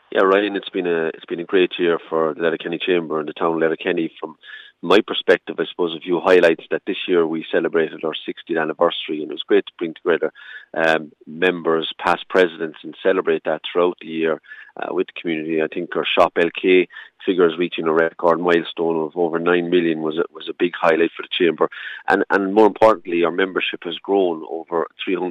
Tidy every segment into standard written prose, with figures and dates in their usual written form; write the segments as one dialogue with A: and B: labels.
A: Yeah, Ryan, it's been a great year for the Letterkenny Chamber and the town of Letterkenny. From my perspective, I suppose a few highlights that this year we celebrated our 60th anniversary, and it was great to bring together members, past presidents, and celebrate that throughout the year with the community. I think our Shop LK figures reaching a record milestone of over 9 million was a big highlight for the chamber, and more importantly, our membership has grown over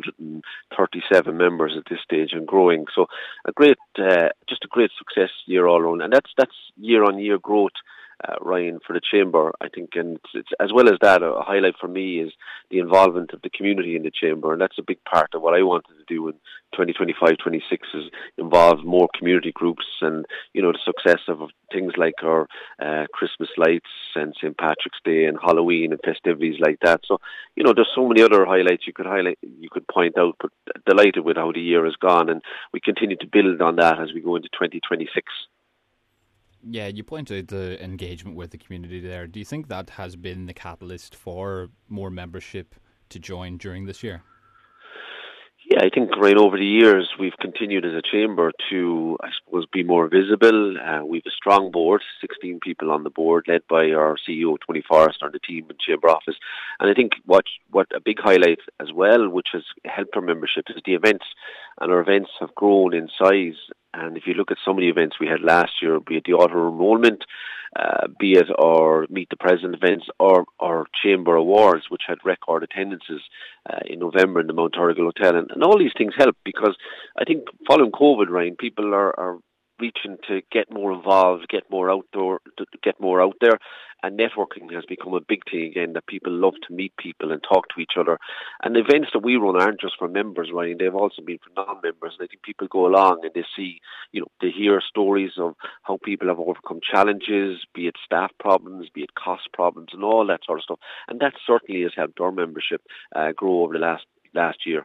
A: 337 members at this stage and growing. So just a great success year all around, and that's year on year growth. Ryan, for the chamber, I think, and it's as well as that, a highlight for me is the involvement of the community in the chamber, and that's a big part of what I wanted to do in 2025-26 is involve more community groups, and the success of things like our Christmas lights and St. Patrick's Day and Halloween and festivities like that. So there's so many other highlights you could point out, but delighted with how the year has gone, and we continue to build on that as we go into 2026.
B: Yeah, you point out the engagement with the community there. Do you think that has been the catalyst for more membership to join during this year?
A: Yeah, I think right over the years we've continued as a chamber to, I suppose, be more visible. We've a strong board, 16 people on the board, led by our CEO, Tony Forrester, and the team in chamber office. And I think what a big highlight as well, which has helped our membership, is the events. And our events have grown in size. And if you look at some of the events we had last year, be it the auto enrollment, be it our Meet the President events, or our Chamber Awards, which had record attendances in November in the Mount Torrigal Hotel. And all these things help, because I think following COVID, Ryan, people are reaching to get more involved, get more out there, and networking has become a big thing again, that people love to meet people and talk to each other. And the events that we run aren't just for members, Ryan, they've also been for non-members, and I think people go along and they see, they hear stories of how people have overcome challenges, be it staff problems, be it cost problems, and all that sort of stuff. And that certainly has helped our membership grow over the last year.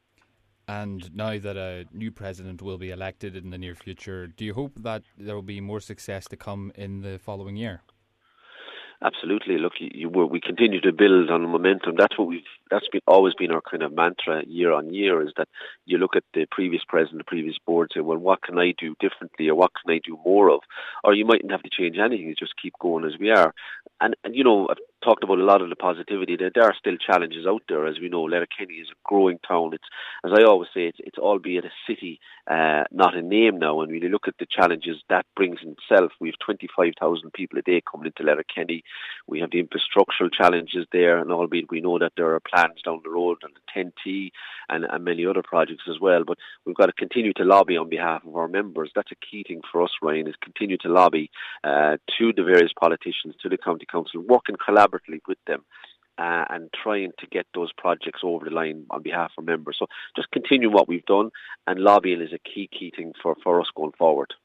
B: And now that a new president will be elected in the near future, do you hope that there will be more success to come in the following year?
A: Absolutely. Look, we continue to build on the momentum. That's always been our kind of mantra year on year, is that you look at the previous president, the previous board, say, well, what can I do differently, or what can I do more of? Or you mightn't have to change anything, you just keep going as we are. And I've talked about a lot of the positivity. There are still challenges out there. As we know, Letterkenny is a growing town. It's, as I always say, it's albeit a city, not a name now. And when you look at the challenges that brings in itself, we have 25,000 people a day coming into Letterkenny. We have the infrastructural challenges there, and albeit we know that there are plans down the road on the 10T and many other projects as well. But we've got to continue to lobby on behalf of our members. That's a key thing for us, Ryan, is continue to lobby to the various politicians, to the county council, working collaboratively with them, and trying to get those projects over the line on behalf of members. So just continue what we've done, and lobbying is a key thing for us going forward.